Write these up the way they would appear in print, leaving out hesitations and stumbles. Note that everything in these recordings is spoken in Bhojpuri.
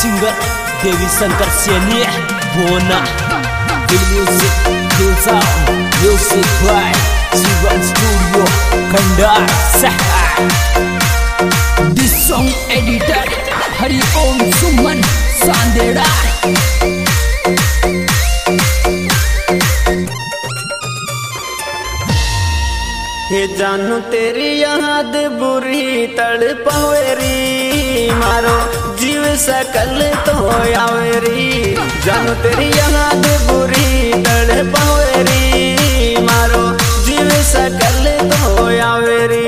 सिंगर देवी शंकर सैनी बोना music music by Shivam studio Khandar सहा। This song editor Hari Om Suman Sanderha. हे जानू तेरी याद बुरी तड़पावेरी, मारो जीव सकल तो आवेरी। जानू तेरी याद बुरी तड़पावेरी, मारो जीव सकल तो आवेरी।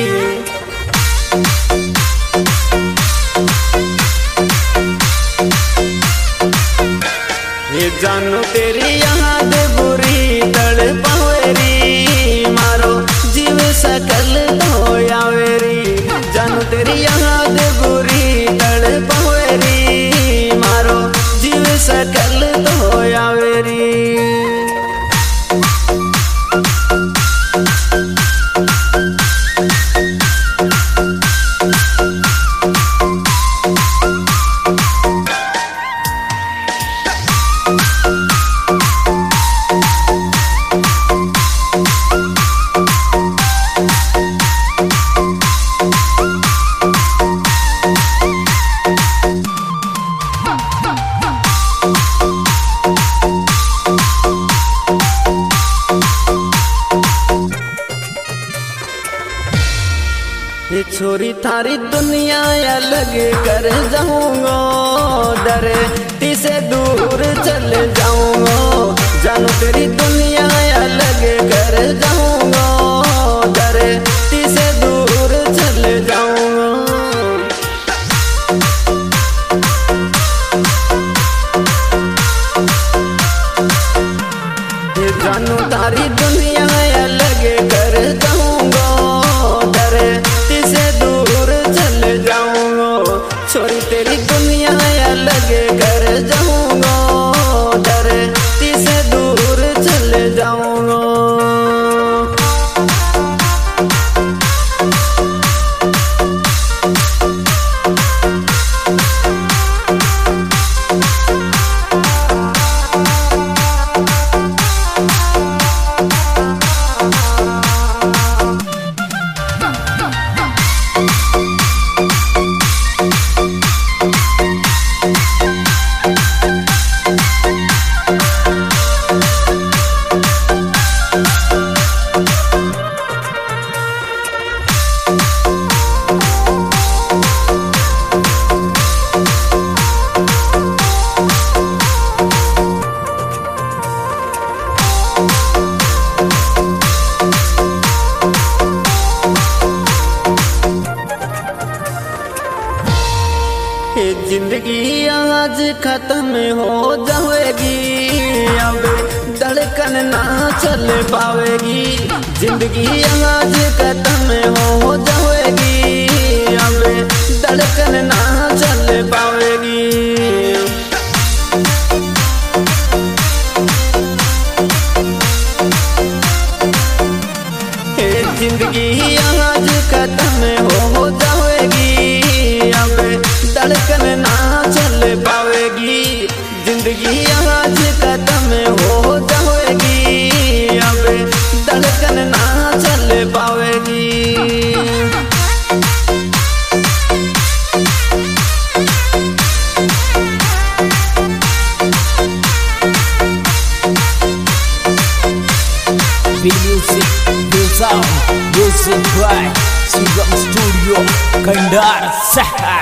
ये जानू तेरी याद बुरी तड़पावेरी, मारो जीव सकल तो आवेरी। जानू तेरी याद बुरी तड़पावेरी, मारो जीव सकल तो आवेरी। ये छोरी थारी दुनिया अलग कर जाऊंगा, डरे से दूर चल जाऊंगा। जानू तेरी दुनिया अलग कर जाऊंगा, डरे से दूर चल जाऊंगा। ये जानू तारी दुनिया अलग कर जाऊंगा, डरे से दूर चल जाऊंगा। छोरी तेरी दुनिया अलग कर जाऊंगा, डरे से दूर चल जाऊंगा। ये जिंदगी आज खत्म हो जाएगी, अब धड़कन ना चल पावेगी। जिंदगी आज खत्म हो जाएगी, अब धड़कन ना चल पावेगी। ये जिंदगी आज खत्म हो जाएगी, अब धड़कन ना चल पावेगी। जिंदगी आज खत्म हो जाएगी, अब धड़कन ना चल पावेगी। Music by Shivam studio Khandar सहा।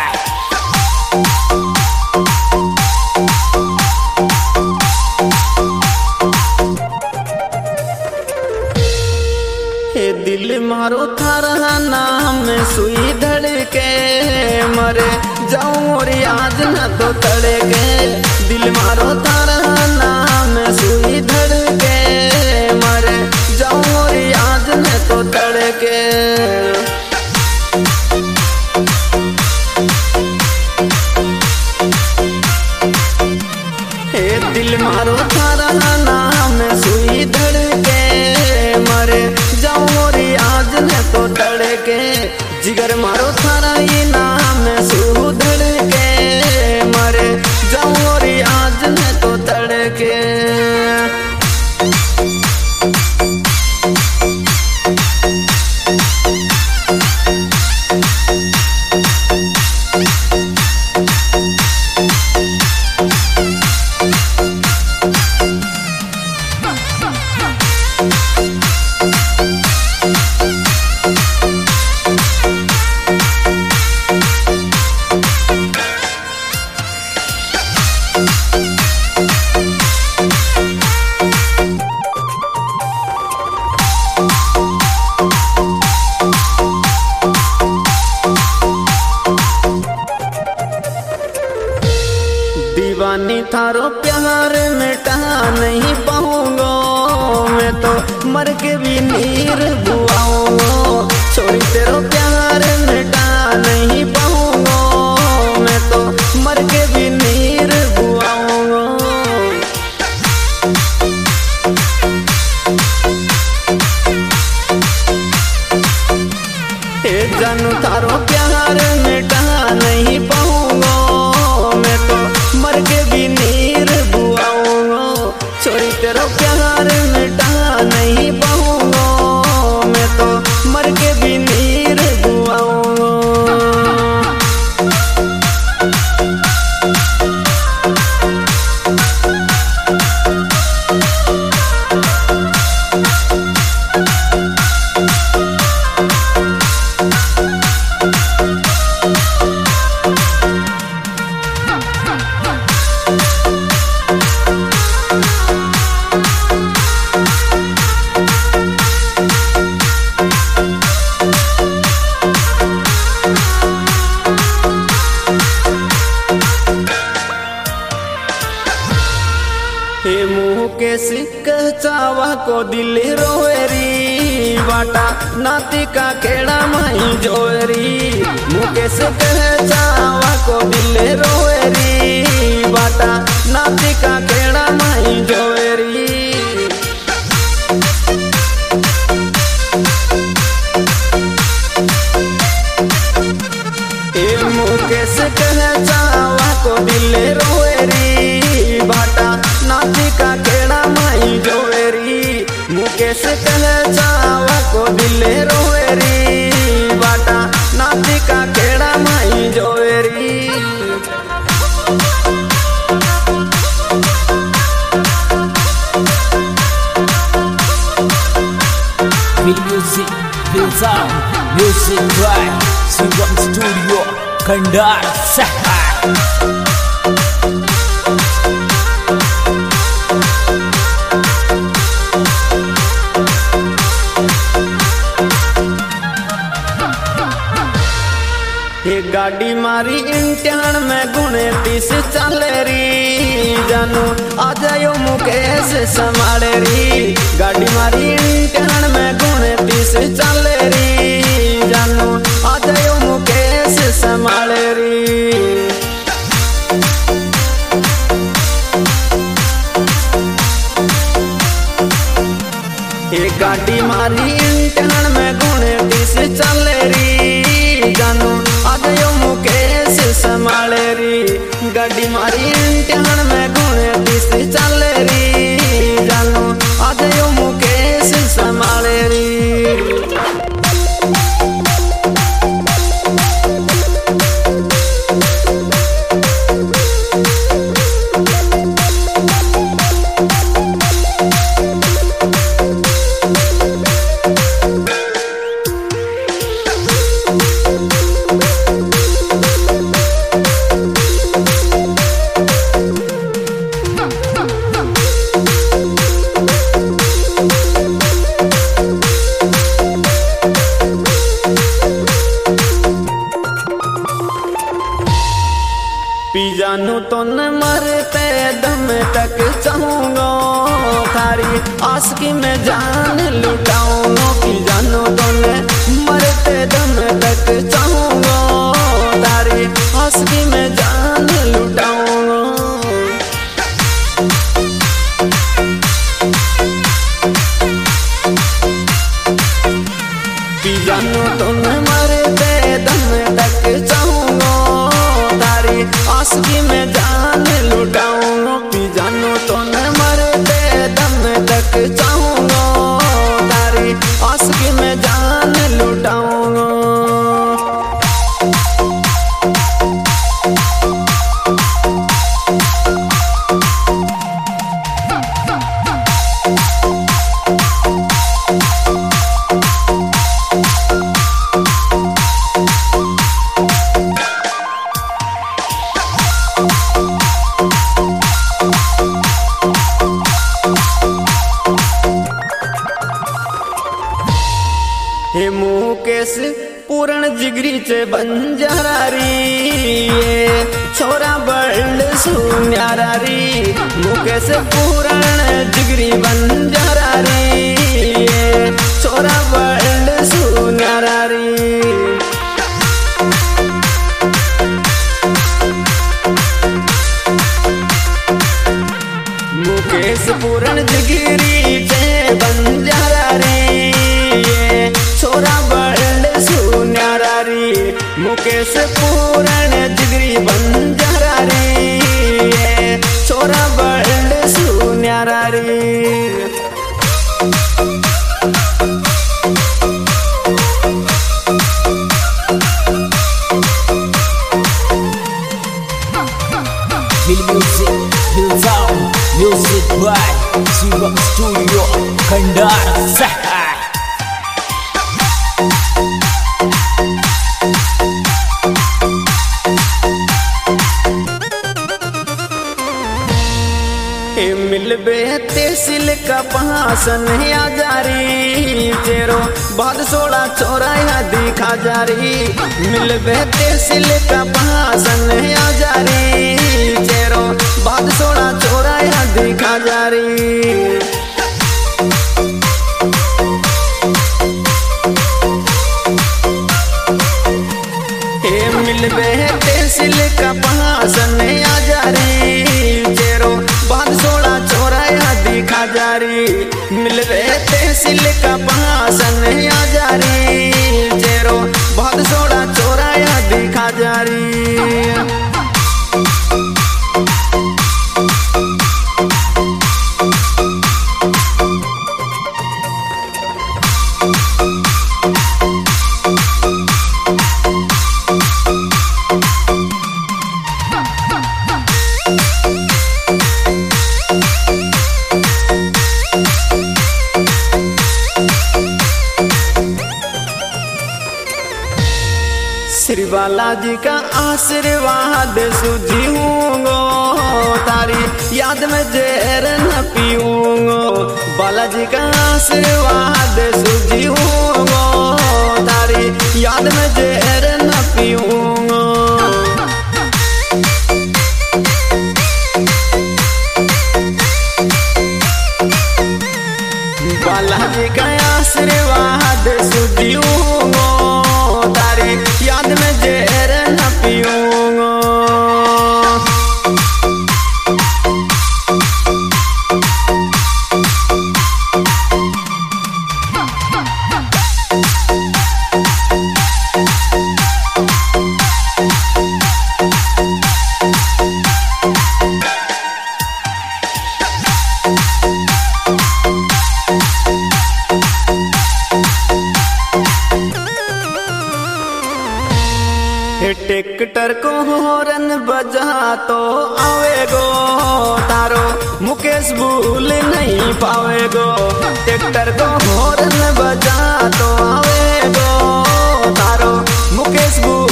हे दिल मारो थारा नाम सुई धड़के, मरे जाऊं और आज न तो तड़के। दिल मारो थारा नाम सुई धड़के, मरे जाऊं और आज न तो तड़के। हे दिल मारो थारा नाम सुई धड़के, मरे जाऊं और आज न तो तड़के। जिगर मारो थारा ये नाम सुधड़ के मरे दीवानी थारो प्यार मिटा नहीं पाऊंगा, मैं तो मर के भी नीर बुआऊंगा। छोरी तेरो प्यार मिटा नहीं पाऊंगा, मैं तो मर के भी नीर बुआऊंगा। ए जानू थारो प्यार मिटा नहीं पाऊंगा, मैं तो मर के भी नीर बुआऊंगा। छोरी तेरा प्यार मिटा नहीं पाऊंगा, मैं तो मर के भी नीर बुआऊंगा। हे मुँह के सिक्क चावा को दिल रोएरी, बाटा नाती का केड़ा माई जोरी। मुँह के सिक्क चावा को दिल रोएरी, बाटा नाती का केड़ा माई जोरी। हे मुँह के सिक्क चावा को दिल रोएरी, बाटा नाती का केड़ा माई जोरी। मुकेश कह चावा को दिल रोएरी, बाटा नाती का केड़ा माई जोरी। Music, feel sound, music by Sugam Studio, Kandar Sahar. ये गाड़ी मारी इंटान में गुणे 30 चले री, जानू आ जायो मुकेश संभाले री। गाड़ी मारी इंटान में गुणे 30 चले री, जानू आ जायो मुकेश संभाले री। ये गाड़ी मारी इंटान में गुणे 30 चले री, जानू आजयो मुकेश संभाले री। गाड़ी मारी इंटान में गुणे 30 चले री, जानू आजयो मुकेश संभाले री। पी जानू तो न मरते दम तक चाहूंगा, थारी आशिकी में जान लुटाऊंगा। पी जानू तो न मरते दम तक चाहूंगा, थारी आशिकी में जान लुटाऊंगा। पी जानू तो न मरते दम तक चाहूंगा, आशिकी में जान लुटाऊंगा। पी जानू तो न मरते दम तक चाहूंगा, तारी आशिकी में जान लुटाऊंगा। हे मुकेश पूर्ण जिगरी चे बंजारी, छोरा बड़ सुन्यारारी मुकेश पूरण जिगरी बंजारारी छोरा बड़ सुन्यारारी मुकेश पूरण जिगरी चे बंजारारी छोरा बड़ सुन्यारारी मुकेश पूरण जिगरी बंजारारी छोरा बड़ सुन्यारारी Feel music, feel sound, music by Shivam Studio, Kandar Sahar. मिलबे तेसिल का पहासन आजारी तेरो बाद 16 छोरा दिखा जारी मिलबे तेसिल का पहासन आजारी तेरो बाद 16 छोरा दिखा जारी मिलबे तेसिल का पहासन आजारी तेरो बाद 16 छोरा दिखा जारी मिलबे तेसिल का पहासन आजारी तेरो बाद 16 छोरा दिखा जारी श्री बालाजी का आशीर्वाद सूझी हूँगो तारी याद में जहर न पीऊँगो बालाजी का आशीर्वाद सूझी हूँगो तारी याद में जहर न पीऊँगो बालाजी का आशीर्वाद सूझी हूँगो तारी याद में जहर न पीऊँगो ट्रैक्टर को हॉर्न बजा तो आवेगो तारो मुकेश भूल नहीं पावेगो ट्रैक्टर को हॉर्न बजा तो आवेगो तारो मुकेश भूल